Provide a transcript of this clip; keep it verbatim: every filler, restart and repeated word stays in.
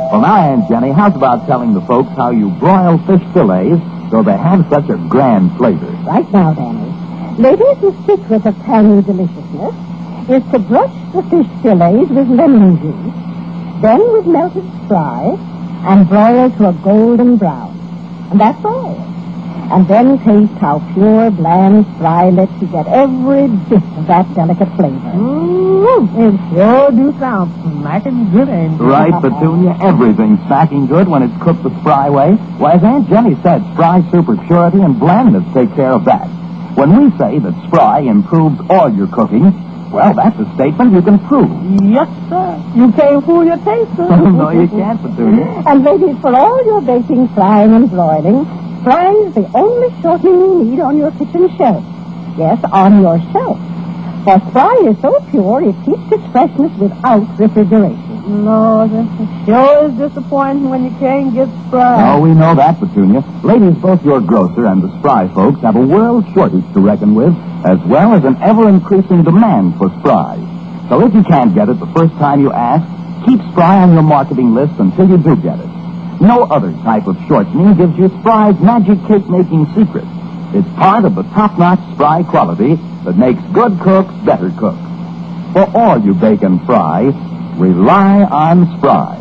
Well, now, Aunt Jenny, how's about telling the folks how you broil fish fillets so they have such a grand flavor? Right now, Danny. Ladies, the secret of tangy deliciousness is to brush the fish fillets with lemon juice, then with melted fry, and broil to a golden brown. And that's all. And then taste how pure, bland fry lets you get every bit of that delicate flavor. Mmm, it sure do sound smacking good, ain't it? Right, Petunia. Everything's smacking good when it's cooked the Spry way. Why, as Aunt Jenny said, Spry super purity and blandness take care of that. When we say that Spry improves all your cooking, well, that's a statement you can prove. Yes, sir. You can't fool your taster. No, you can't, Petunia. And ladies, for all your baking, frying, and broiling, Spry is the only shortening you need on your kitchen shelf. Yes, on your shelf. For Spry is so pure, it keeps its freshness without refrigeration. No, this sure is disappointing when you can't get Spry. Oh, we know that, Petunia. Ladies, both your grocer and the Spry folks have a world shortage to reckon with, as well as an ever-increasing demand for Spry. So if you can't get it the first time you ask, keep Spry on your marketing list until you do get it. No other type of shortening gives you Spry's magic cake-making secret. It's part of the top-notch Spry quality that makes good cooks better cooks. For all you bake and fry, rely on Spry.